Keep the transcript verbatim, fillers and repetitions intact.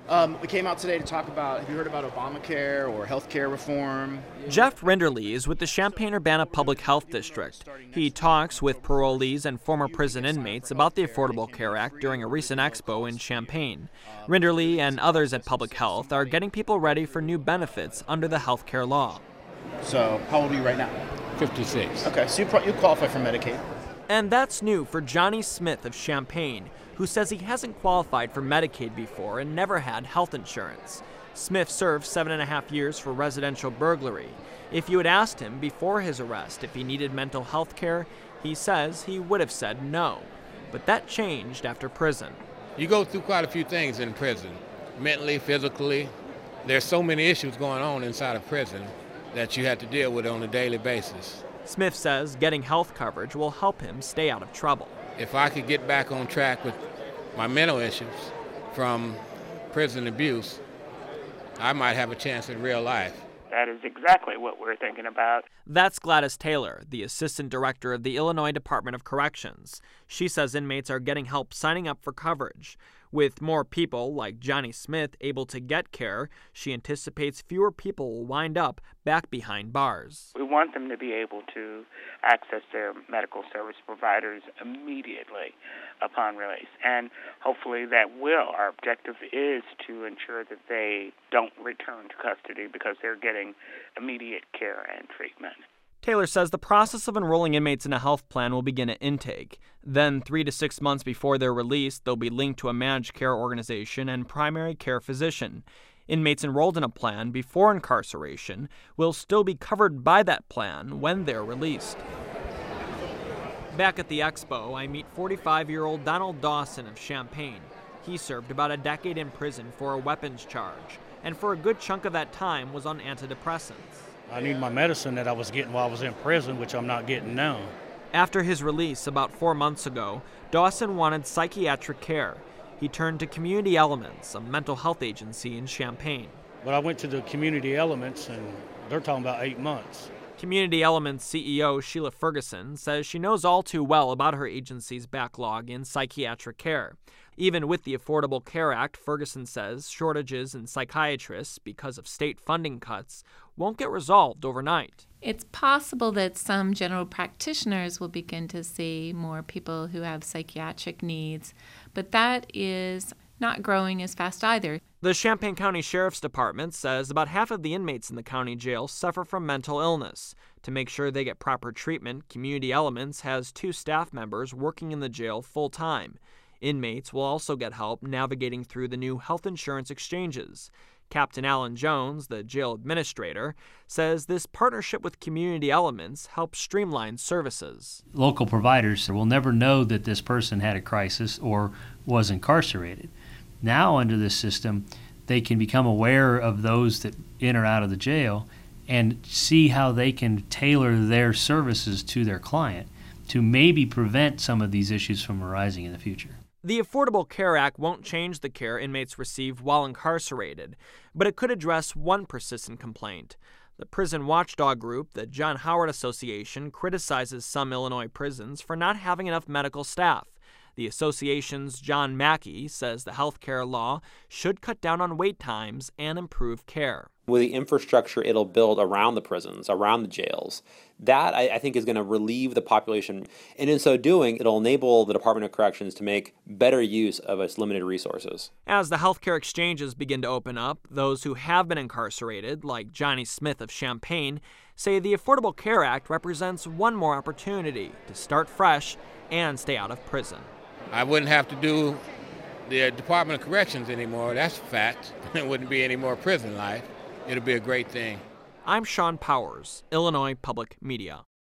Um, we came out today to talk about, have you heard about Obamacare or health care reform? Jeff Rinderly is with the Champaign-Urbana Public Health District. He talks with parolees and former prison inmates about the Affordable Care Act during a recent expo in Champaign. Rinderly and others at Public Health are getting people ready for new benefits under the health care law. So, how old are you right now? fifty-six. Okay, so you, pro- you qualify for Medicaid. And that's new for Johnny Smith of Champaign, who says he hasn't qualified for Medicaid before and never had health insurance. Smith served seven and a half years for residential burglary. If you had asked him before his arrest if he needed mental health care, he says he would have said no. But that changed after prison. You go through quite a few things in prison, mentally, physically. There's so many issues going on inside of prison that you have to deal with on a daily basis. Smith says getting health coverage will help him stay out of trouble. If I could get back on track with my mental issues from prison abuse, I might have a chance in real life. That is exactly what we're thinking about. That's Gladys Taylor, the assistant director of the Illinois Department of Corrections. She says inmates are getting help signing up for coverage. With more people, like Johnny Smith, able to get care, she anticipates fewer people will wind up back behind bars. We want them to be able to access their medical service providers immediately upon release. And hopefully that will. Our objective is to ensure that they don't return to custody because they're getting immediate care and treatment. Taylor says the process of enrolling inmates in a health plan will begin at intake. Then, three to six months before they're released, they'll be linked to a managed care organization and primary care physician. Inmates enrolled in a plan before incarceration will still be covered by that plan when they're released. Back at the expo, I meet forty-five-year-old Donald Dawson of Champaign. He served about a decade in prison for a weapons charge, and for a good chunk of that time was on antidepressants. I need my medicine that I was getting while I was in prison, which I'm not getting now. After his release about four months ago, Dawson wanted psychiatric care. He turned to Community Elements, a mental health agency in Champaign. But I went to the Community Elements, and they're talking about eight months. Community Elements C E O Sheila Ferguson says she knows all too well about her agency's backlog in psychiatric care. Even with the Affordable Care Act, Ferguson says shortages in psychiatrists because of state funding cuts won't get resolved overnight. It's possible that some general practitioners will begin to see more people who have psychiatric needs, but that is not growing as fast either. The Champaign County Sheriff's Department says about half of the inmates in the county jail suffer from mental illness. To make sure they get proper treatment, Community Elements has two staff members working in the jail full-time. Inmates will also get help navigating through the new health insurance exchanges. Captain Alan Jones, the jail administrator, says this partnership with Community Elements helps streamline services. Local providers will never know that this person had a crisis or was incarcerated. Now, under this system, they can become aware of those that in or out of the jail and see how they can tailor their services to their client to maybe prevent some of these issues from arising in the future. The Affordable Care Act won't change the care inmates receive while incarcerated, but it could address one persistent complaint. The prison watchdog group, the John Howard Association, criticizes some Illinois prisons for not having enough medical staff. The association's John Mackey says the health care law should cut down on wait times and improve care. With the infrastructure it'll build around the prisons, around the jails, that I, I think is going to relieve the population. And in so doing, it'll enable the Department of Corrections to make better use of its limited resources. As the healthcare exchanges begin to open up, those who have been incarcerated, like Johnny Smith of Champaign, say the Affordable Care Act represents one more opportunity to start fresh and stay out of prison. I wouldn't have to do the Department of Corrections anymore, that's a fact. There wouldn't be any more prison life. It'll be a great thing. I'm Sean Powers, Illinois Public Media.